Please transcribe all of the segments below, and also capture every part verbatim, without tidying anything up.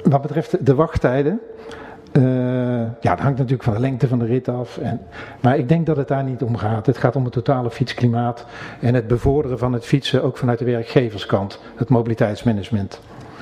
wat betreft de wachttijden, uh, ja, dat hangt natuurlijk van de lengte van de rit af. En, maar ik denk dat het daar niet om gaat. Het gaat om het totale fietsklimaat en het bevorderen van het fietsen ook vanuit de werkgeverskant, het mobiliteitsmanagement.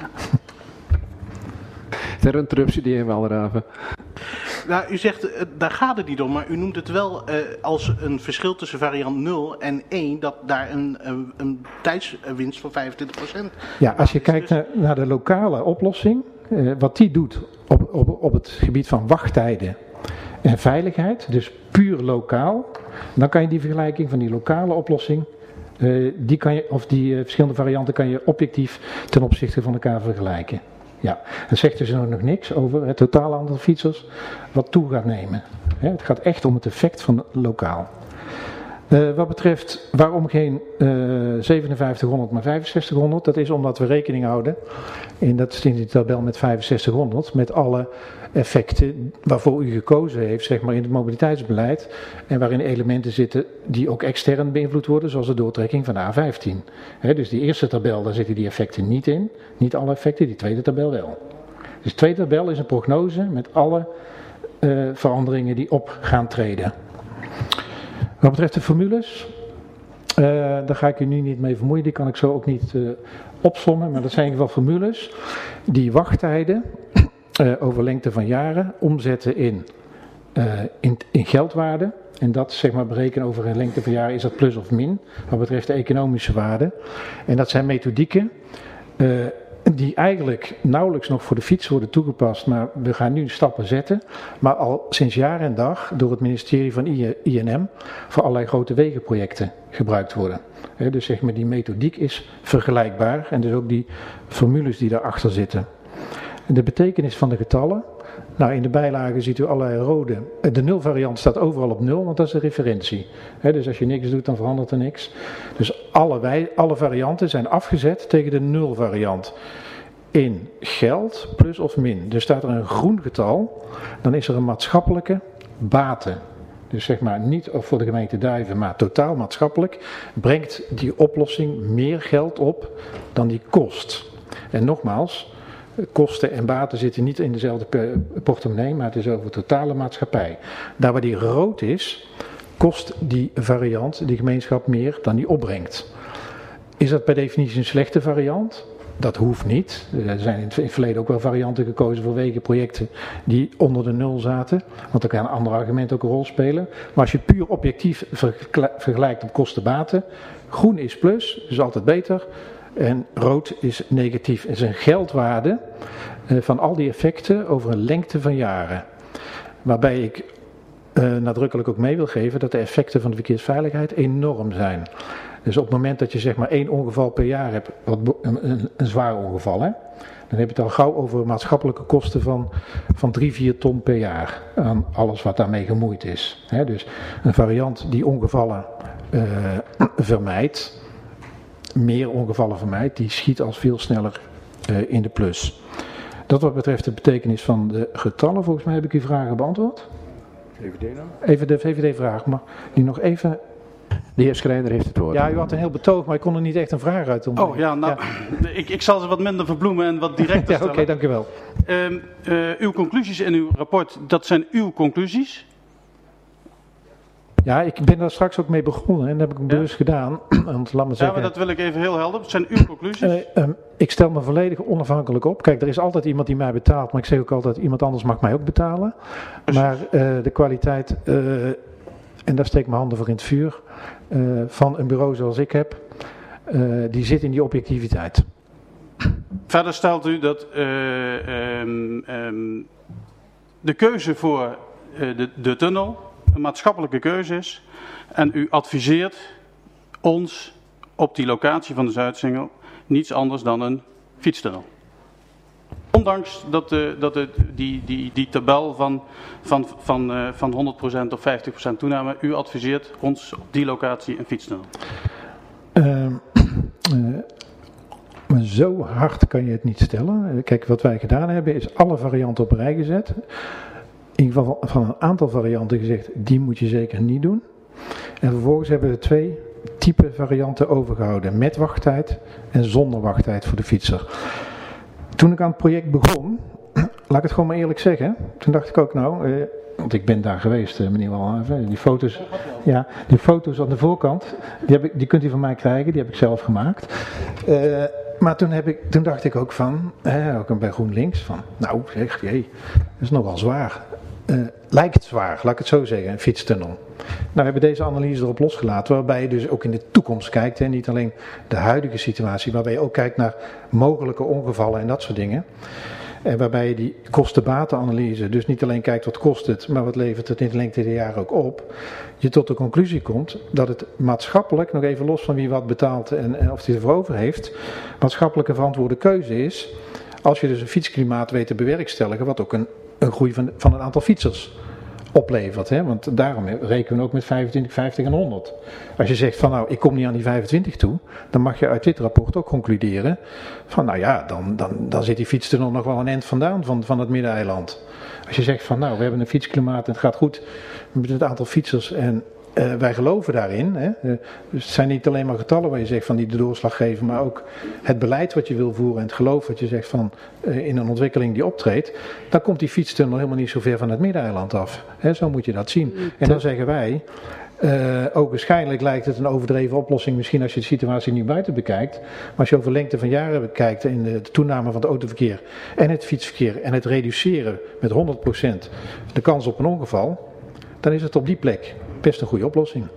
Ter interruptie, de heer Walraven. Nou, u zegt, uh, daar gaat het niet om, maar u noemt het wel uh, als een verschil tussen variant nul en één, dat daar een, een, een tijdswinst van vijfentwintig procent. Ja, als je kijkt naar, naar de lokale oplossing, uh, wat die doet op, op, op het gebied van wachttijden en veiligheid, dus puur lokaal, dan kan je die vergelijking van die lokale oplossing, uh, die kan je, of die uh, verschillende varianten kan je objectief ten opzichte van elkaar vergelijken. Ja, dat zegt dus nog niks over het totale aantal fietsers wat toe gaat nemen. Het gaat echt om het effect van lokaal. Uh, wat betreft waarom geen uh, zevenenvijftighonderd maar vijfenzestighonderd, dat is omdat we rekening houden, en dat is in die tabel met vijfenzestighonderd, met alle effecten waarvoor u gekozen heeft, zeg maar in het mobiliteitsbeleid, en waarin elementen zitten die ook extern beïnvloed worden, zoals de doortrekking van de A vijftien. He, dus die eerste tabel, daar zitten die effecten niet in, niet alle effecten, die tweede tabel wel. Dus de tweede tabel is een prognose met alle uh, veranderingen die op gaan treden. Wat betreft de formules, uh, daar ga ik u nu niet mee vermoeien, die kan ik zo ook niet uh, opsommen, maar dat zijn in ieder geval formules die wachttijden uh, over lengte van jaren omzetten in, uh, in, in geldwaarde. En dat zeg maar berekenen over een lengte van jaren, is dat plus of min, wat betreft de economische waarde. En dat zijn methodieken uh, die eigenlijk nauwelijks nog voor de fiets worden toegepast, maar we gaan nu stappen zetten, maar al sinds jaar en dag door het ministerie van I N M voor allerlei grote wegenprojecten gebruikt worden. He, dus zeg maar die methodiek is vergelijkbaar en dus ook die formules die daarachter zitten. De betekenis van de getallen, nou in de bijlage ziet u allerlei rode, de nulvariant staat overal op nul, want dat is de referentie. He, dus als je niks doet dan verandert er niks. Dus alle, wij, alle varianten zijn afgezet tegen de nulvariant. In geld plus of min. Dus staat er een groen getal, dan is er een maatschappelijke bate. Dus zeg maar niet voor de gemeente Duiven, maar totaal maatschappelijk brengt die oplossing meer geld op dan die kost. En nogmaals, kosten en baten zitten niet in dezelfde portemonnee, maar het is over de totale maatschappij. Daar waar die rood is, kost die variant, die gemeenschap, meer dan die opbrengt. Is dat per definitie een slechte variant? Dat hoeft niet. Er zijn in het verleden ook wel varianten gekozen voor wegenprojecten die onder de nul zaten. Want dan kan een ander argument ook een rol spelen. Maar als je puur objectief vergelijkt op kosten-baten, groen is plus, dus altijd beter. En rood is negatief. Het is een geldwaarde uh, van al die effecten over een lengte van jaren. Waarbij ik uh, nadrukkelijk ook mee wil geven dat de effecten van de verkeersveiligheid enorm zijn. Dus op het moment dat je zeg maar één ongeval per jaar hebt, wat een, een, een zwaar ongeval, hè, dan heb je het al gauw over maatschappelijke kosten van, van drie, vier ton per jaar aan alles wat daarmee gemoeid is. Hè, dus een variant die ongevallen uh, vermijdt, meer ongevallen vermijdt, die schiet al veel sneller uh, in de plus. Dat wat betreft de betekenis van de getallen, volgens mij heb ik uw vragen beantwoord. V V D nou? Even de V V D-vraag, maar die nog even... De heer Schrijner heeft het woord. Ja, u had een heel betoog, maar ik kon er niet echt een vraag uit doen. Oh ja, nou, ja. Ik, ik zal ze wat minder verbloemen en wat directer ja, stellen. Oké, okay, dank u wel. Uh, uh, uw conclusies in uw rapport, dat zijn uw conclusies? Ja, ik ben daar straks ook mee begonnen en dat heb ik bewust ja. gedaan. Want, laat me zeggen, ja, maar dat wil ik even heel helder. Dat zijn uw conclusies? Uh, um, ik stel me volledig onafhankelijk op. Kijk, er is altijd iemand die mij betaalt, maar ik zeg ook altijd, iemand anders mag mij ook betalen. Precies. Maar uh, de kwaliteit, uh, en daar steek ik mijn handen voor in het vuur, uh, van een bureau zoals ik heb, uh, die zit in die objectiviteit. Verder stelt u dat uh, um, um, de keuze voor uh, de, de tunnel een maatschappelijke keuze is en u adviseert ons op die locatie van de Zuidsingel niets anders dan een fietstunnel. Ondanks dat, de, dat de, die, die, die tabel van, van, van, uh, van honderd procent of vijftig procent toename, u adviseert ons op die locatie een fietstunnel. Uh, uh, maar zo hard kan je het niet stellen. Kijk, wat wij gedaan hebben is alle varianten op een rij gezet. In ieder geval van een aantal varianten gezegd, die moet je zeker niet doen. En vervolgens hebben we twee type varianten overgehouden. Met wachttijd en zonder wachttijd voor de fietser. Toen toen ik aan het project begon, laat ik het gewoon maar eerlijk zeggen, toen dacht ik ook nou, uh, want ik ben daar geweest, uh, meneer Walhaven, die foto's, ja, die foto's aan de voorkant, die, heb ik, die kunt u van mij krijgen, die heb ik zelf gemaakt. Uh, maar toen, heb ik, toen dacht ik ook van, uh, ook bij GroenLinks, van nou zeg, jee, dat is nogal zwaar. Uh, lijkt het zwaar, laat ik het zo zeggen, een fietstunnel. Nou, we hebben deze analyse erop losgelaten, waarbij je dus ook in de toekomst kijkt, en niet alleen de huidige situatie, waarbij je ook kijkt naar mogelijke ongevallen en dat soort dingen. En waarbij je die kosten-batenanalyse, dus niet alleen kijkt wat kost het, maar wat levert het in de lengte der jaren ook op, je tot de conclusie komt dat het maatschappelijk, nog even los van wie wat betaalt en, en of hij ervoor over heeft, maatschappelijke verantwoorde keuze is, als je dus een fietsklimaat weet te bewerkstelligen, wat ook een, een groei van, van het aantal fietsers oplevert. Hè? Want daarom rekenen we ook met vijfentwintig, vijftig en honderd. Als je zegt van nou, ik kom niet aan die vijfentwintig toe, dan mag je uit dit rapport ook concluderen van nou ja, dan, dan, dan zit die fietstunnel nog wel een eind vandaan van, van het Middeneiland. Als je zegt van nou, we hebben een fietsklimaat en het gaat goed met het aantal fietsers en uh, wij geloven daarin. Hè? Uh, dus het zijn niet alleen maar getallen waar je zegt van die de doorslag geven, maar ook het beleid wat je wil voeren en het geloof wat je zegt van uh, in een ontwikkeling die optreedt, dan komt die fietstunnel helemaal niet zo ver van het Middeneiland af. Hè? Zo moet je dat zien. En dan zeggen wij, uh, ook waarschijnlijk lijkt het een overdreven oplossing misschien als je de situatie nu buiten bekijkt, maar als je over lengte van jaren bekijkt in de, de toename van het autoverkeer en het fietsverkeer en het reduceren met honderd procent de kans op een ongeval, dan is het op die plek best een goede oplossing.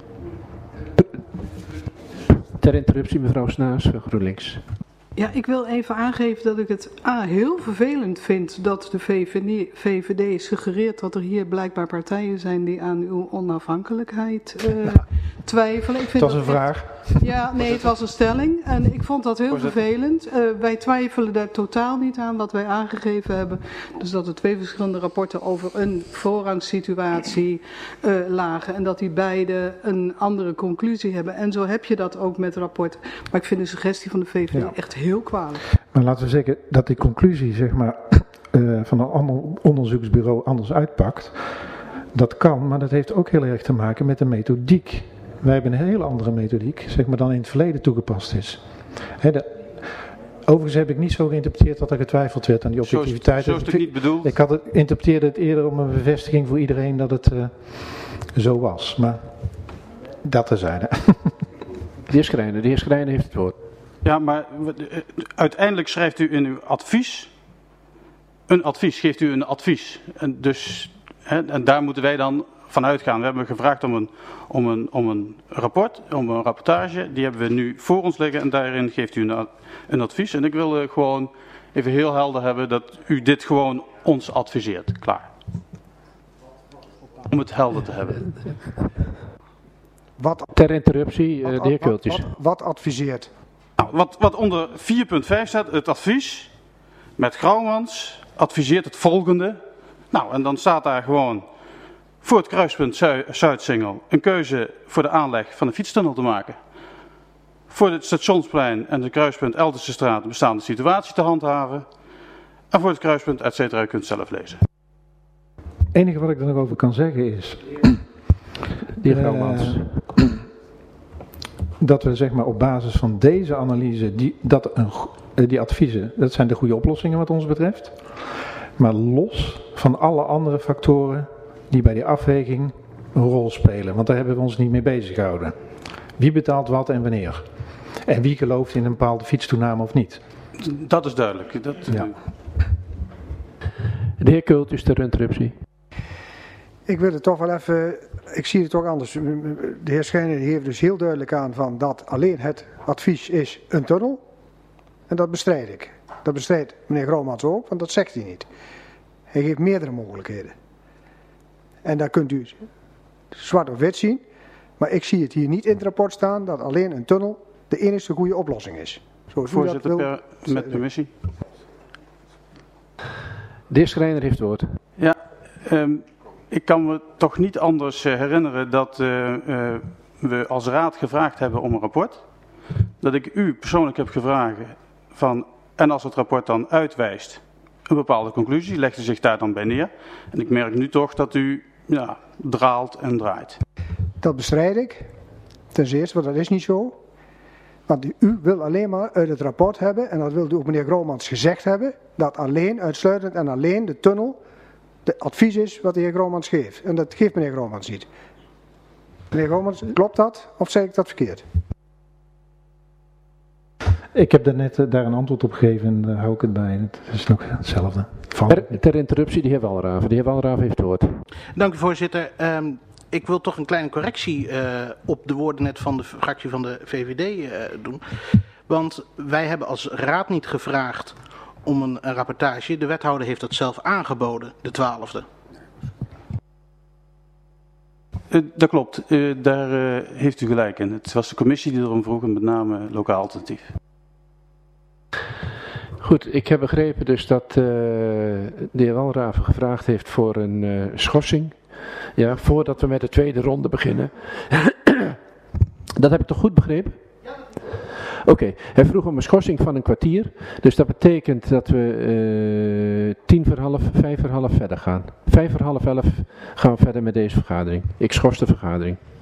Ter interruptie, mevrouw Snaas, GroenLinks. Ja, ik wil even aangeven dat ik het A, heel vervelend vind dat de V V D suggereert dat er hier blijkbaar partijen zijn die aan uw onafhankelijkheid uh, twijfelen. Ik vind het was een dat vraag. Echt, ja, nee, het was een stelling en ik vond dat heel vervelend. Uh, wij twijfelen daar totaal niet aan wat wij aangegeven hebben. Dus dat er twee verschillende rapporten over een voorrangssituatie uh, lagen en dat die beide een andere conclusie hebben. En zo heb je dat ook met rapporten. Maar ik vind de suggestie van de V V D ja. echt heel kwalijk. Maar laten we zeggen dat die conclusie zeg maar, uh, van een ander onderzoeksbureau anders uitpakt. Dat kan, maar dat heeft ook heel erg te maken met de methodiek. Wij hebben een hele andere methodiek, zeg maar, dan in het verleden toegepast is. He, de, overigens heb ik niet zo geïnterpreteerd dat er getwijfeld werd aan die objectiviteit. Zo is het niet bedoeld. Ik had het, interpreteerde het eerder om een bevestiging voor iedereen dat het uh, zo was. Maar dat terzijde. De heer Schrijner, de heer Schrijner heeft het woord. Ja, maar uiteindelijk schrijft u in uw advies, een advies, geeft u een advies. En, dus, hè, en daar moeten wij dan van uitgaan. We hebben gevraagd om een, om, een, om een rapport, om een rapportage. Die hebben we nu voor ons liggen en daarin geeft u een, een advies. En ik wil uh, gewoon even heel helder hebben dat u dit gewoon ons adviseert. Klaar. Om het helder te hebben. Wat, Ter interruptie, uh, de heer Kultjes. Wat, wat, wat adviseert? Nou, wat, wat onder vier punt vijf staat, het advies met Grauwmans adviseert het volgende. Nou, en dan staat daar gewoon voor het kruispunt Zuidsingel een keuze voor de aanleg van een fietstunnel te maken. Voor het Stationsplein en het kruispunt Elterse straat de bestaande situatie te handhaven. En voor het kruispunt, et cetera, u kunt het zelf lezen. Het enige wat ik er nog over kan zeggen is De heer Grauwmans. Uh, dat we zeg maar op basis van deze analyse, die, dat een, die adviezen, dat zijn de goede oplossingen wat ons betreft. Maar los van alle andere factoren die bij die afweging een rol spelen. Want daar hebben we ons niet mee bezig gehouden. Wie betaalt wat en wanneer? En wie gelooft in een bepaalde fietstoename of niet? Dat is duidelijk. Dat, ja. De heer Kultjes, ter interruptie. Ik wil het toch wel even, ik zie het toch anders. De heer Schijner geeft dus heel duidelijk aan van dat alleen het advies is een tunnel. En dat bestrijd ik. Dat bestrijdt meneer Grauwmans ook, want dat zegt hij niet. Hij geeft meerdere mogelijkheden. En daar kunt u zwart op wit zien. Maar ik zie het hier niet in het rapport staan dat alleen een tunnel de enige goede oplossing is. Zoals Voorzitter, u dat per, met permissie. De heer Schrijner heeft het woord. Ja, um, ik kan me toch niet anders uh, herinneren dat uh, uh, we als raad gevraagd hebben om een rapport. Dat ik u persoonlijk heb gevraagd van, en als het rapport dan uitwijst een bepaalde conclusie, legt u zich daar dan bij neer. En ik merk nu toch dat u ja, draalt en draait. Dat bestrijd ik. Ten eerste, want dat is niet zo. Want u wil alleen maar uit het rapport hebben, en dat wilde ook meneer Gromans gezegd hebben, dat alleen, uitsluitend en alleen de tunnel de advies is wat de heer Gromans geeft. En dat geeft meneer Gromans niet. Meneer Gromans, klopt dat of zeg ik dat verkeerd? Ik heb daarnet uh, daar een antwoord op gegeven en daar hou ik het bij. Het is nog hetzelfde. Van... Ter, ter interruptie, de heer Walraven. De heer Walraven heeft het woord. Dank u, voorzitter. Um, ik wil toch een kleine correctie uh, op de woorden net van de fractie van de V V D uh, doen. Want wij hebben als raad niet gevraagd om een, een rapportage. De wethouder heeft dat zelf aangeboden, de twaalfde. Uh, dat klopt, uh, daar uh, heeft u gelijk in. Het was de commissie die erom vroeg en met name lokaal alternatief. Goed, ik heb begrepen dus dat uh, de heer Walraven gevraagd heeft voor een uh, schorsing. Ja, voordat we met de tweede ronde beginnen. Dat heb ik toch goed begrepen? Oké, okay. Hij vroeg om een schorsing van een kwartier. Dus dat betekent dat we uh, tien voor half, vijf voor half verder gaan. Vijf voor half elf gaan we verder met deze vergadering. Ik schors de vergadering.